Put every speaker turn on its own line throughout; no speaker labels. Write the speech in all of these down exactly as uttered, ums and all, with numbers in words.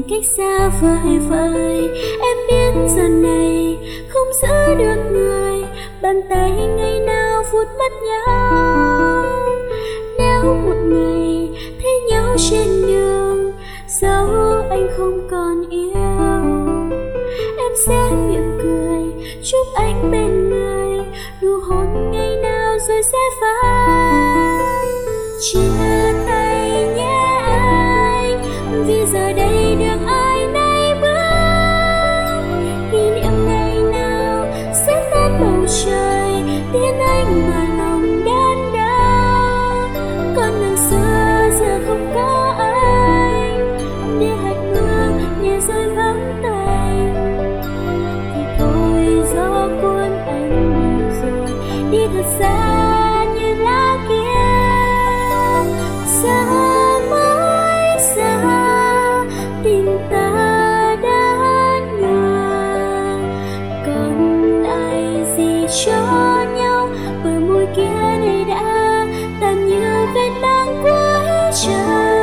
nhìn cách xa vời vợi. Em biết giờ này không giữ được người, bàn tay ngày nào phút mất nhau. Nếu một ngày thấy nhau trên đường, dẫu anh không còn yêu, em sẽ mỉm cười chúc anh bên người, nụ hôn ngày nào rồi sẽ phai. Chia tay nhé anh, vì giờ đây đường ai nấy bước. Kỷ niệm ngày nào sẽ tan bầu trời, tiếng anh mà lòng đớn đau. Con đường xưa giờ không có anh, để hạt mưa nhẹ rơi vắng tay. Thì thôi gió cuốn anh đi rồi, đi thật xa như lá kia. Xa mãi xa, tình ta đã ngờ, còn lại gì cho nhau. Bờ môi kia này đã tàn như vết băng cuối trời.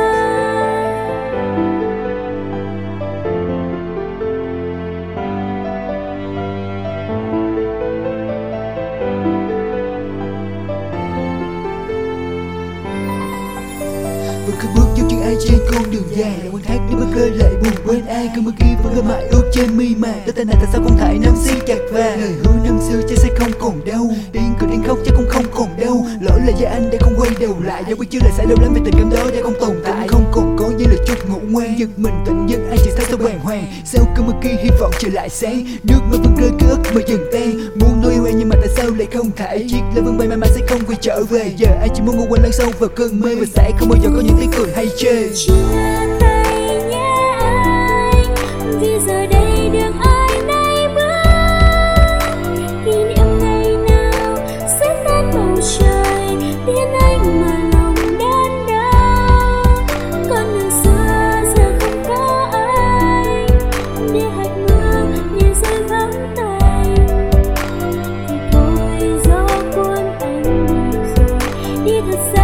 Vẫn cứ bước dấu chân ai trên con đường dài, là quan thác để bất cơ lại buồn quên ai. Cơn mưa kia vẫn cứ mãi ướt trên mi mà, tới tên này tại sao không thể nắm xiết chặt và lời hứa năm xưa chắc sẽ không còn đâu. Điên cười điên khóc chắc cũng không còn đâu. Lỗi là do anh đã không quay đầu lại, do quyết chưa lại xảy lâu lắm vì tình cảm đó đã không tồn tại. Không còn có như là chút ngủ ngoan, giật mình tỉnh giấc anh chỉ sao sao bàng hoàng. Sau cơn mưa kia hy vọng trở lại sáng, nước mắt vẫn rơi ký ức mà dần tan. Muốn nói yêu em nhưng mà tại sao lại không thể, chiếc lá vân bay mai mai sẽ không quay trở về. Giờ anh chỉ muốn ngủ quên lăn sâu vào cơn mê, và sẽ không bao giờ có những tiếng cười hay chê.
Chia tay nhé anh, vì giờ đây đường ai nấy bước. Kỷ niệm ngày nào sẽ tan bầu trời, tiếng anh mà lòng đớn đau. Con đường xưa giờ không có anh, để hạt mưa nhẹ rơi vắng tay. Thì thôi gió cuốn anh đi rồi, đi thật xa.